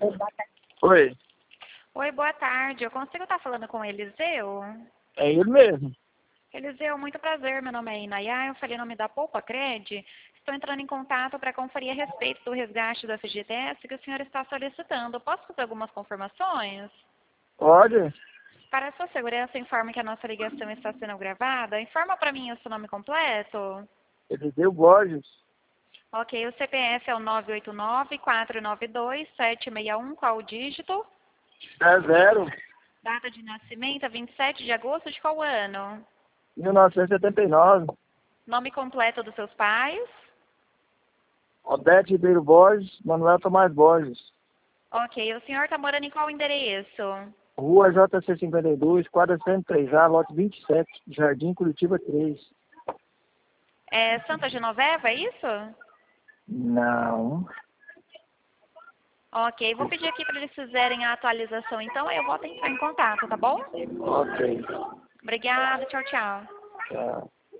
Oi, Oi, boa tarde. Eu consigo estar falando com o Eliseu? é ele mesmo. Eliseu, muito prazer. Meu nome é Inayá. Eu falei em nome da Poupa Cred. Estou entrando em contato para conferir a respeito do resgate da FGTS que o senhor está solicitando. Posso fazer algumas confirmações? Pode? Para a sua segurança, informe que a nossa ligação está sendo gravada. Informa para mim o seu nome completo. Eliseu Borges. Ok, o CPF é o 989-492-761. Qual o dígito? É 0, Data de nascimento é 27 de agosto de qual ano? 1979. Nome completo dos seus pais? Odete Ribeiro Borges, Manuel Tomás Borges. Ok, o senhor está morando em qual endereço? Rua JC 52, quadra 103A, lote 27, Jardim Curitiba 3. É Santa Genoveva, é isso? Não. Ok, vou pedir aqui para eles fizerem a atualização então, aí eu volto a entrar em contato, tá bom? Ok. Obrigada, tchau, tchau. Tchau.